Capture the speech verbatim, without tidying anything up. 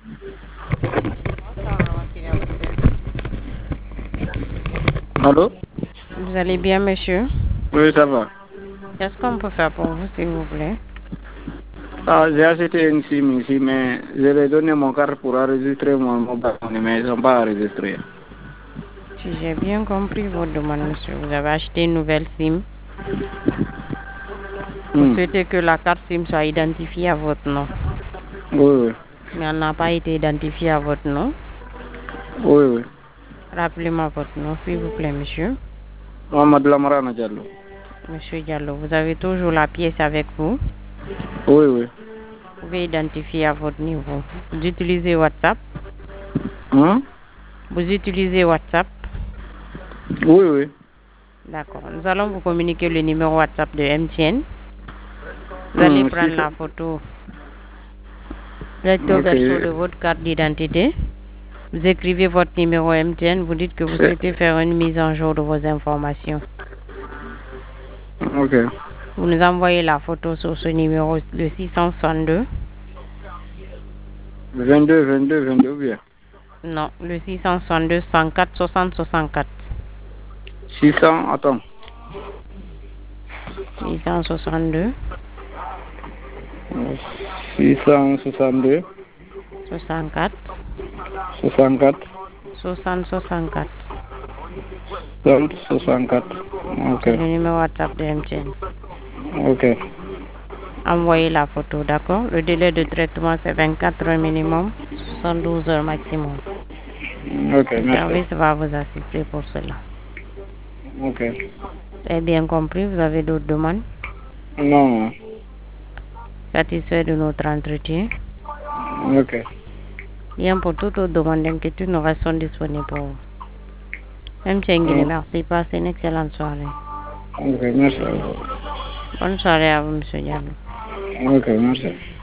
Allô? Vous allez bien, monsieur? Oui, ça va. Qu'est-ce qu'on peut faire pour vous, s'il vous plaît? Ah, j'ai acheté une SIM ici, mais je vais donner mon carte pour enregistrer mon mobile, mais ils ne sont pas enregistrés. Si j'ai bien compris votre demande, monsieur, vous avez acheté une nouvelle SIM. Vous Hmm. souhaitez que la carte SIM soit identifiée à votre nom. Oui, oui. Mais elle n'a pas été identifiée à votre nom. Oui, oui. Rappelez-moi votre nom, s'il vous plaît, monsieur. Mohamed Lamarana Diallo. Monsieur Diallo, vous avez toujours la pièce avec vous. Oui, oui. Vous pouvez identifier à votre niveau. Vous utilisez WhatsApp. Hein? Vous utilisez WhatsApp. Oui, oui. D'accord. Nous allons vous communiquer le numéro WhatsApp de M T N. Vous allez Hmm, prendre si la ça- photo recto Ok. verso de votre carte d'identité. Vous écrivez votre numéro M T N. Vous dites que vous C'est- souhaitez faire une mise en jour de vos informations. Ok. Vous nous envoyez la photo sur ce numéro, le six cent soixante-deux. vingt-deux, vingt-deux, vingt-deux, ou bien. Non, le six cent soixante-deux, cent quatre, soixante, soixante-quatre. six cents, attends. six cent soixante-deux, six cent soixante-deux, soixante-quatre, soixante-quatre, soixante, soixante-quatre. soixante, soixante-quatre. Ok. C'est le numéro WhatsApp de M T N. Ok. Envoyez la photo, d'accord? Le délai de traitement, c'est vingt-quatre heures minimum, soixante-douze heures maximum. Ok, Le merci. service va vous assister pour cela. Ok. Vous avez bien compris? Vous avez d'autres demandes? Non. Satisfait de notre entretien? Ok. Bien, pour toute autre demande d'inquiétude, nous restons disponibles pour vous. M T N Guinée, Mm. merci. Passez une excellente soirée. Ok, merci. Bonne soirée à vous, monsieur Diallo. Ok, merci.